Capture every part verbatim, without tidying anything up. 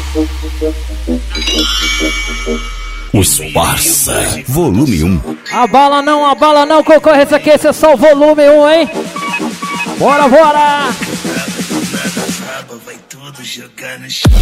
Os Parça, volume um. Abala não, abala não, concorrência aqui, esse é só o volume um, hein? Bora, bora! Vai tudo jogar no chão.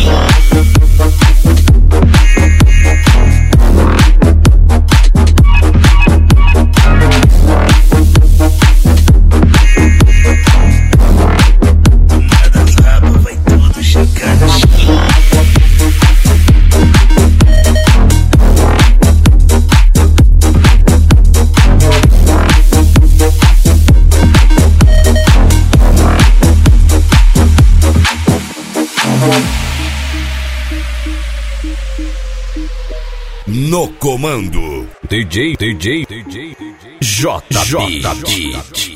No comando, D J, D J, D J, J J.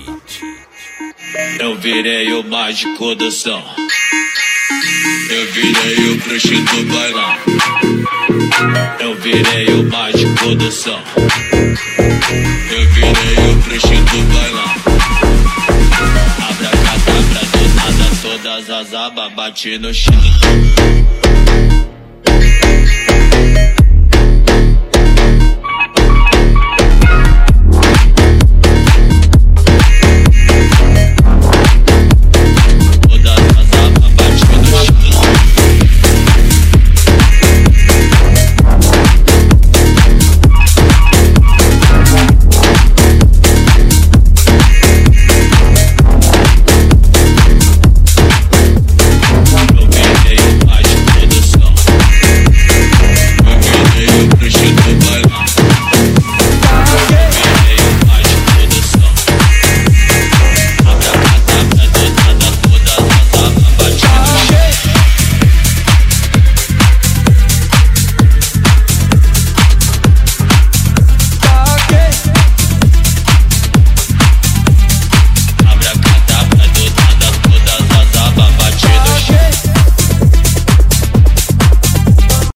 Eu virei o mágico do som. Eu virei o bruxo do bailão. Eu virei o mágico do som. Eu virei o bruxo do bailão. Abracadabra do nada, todas as abas bate no chão.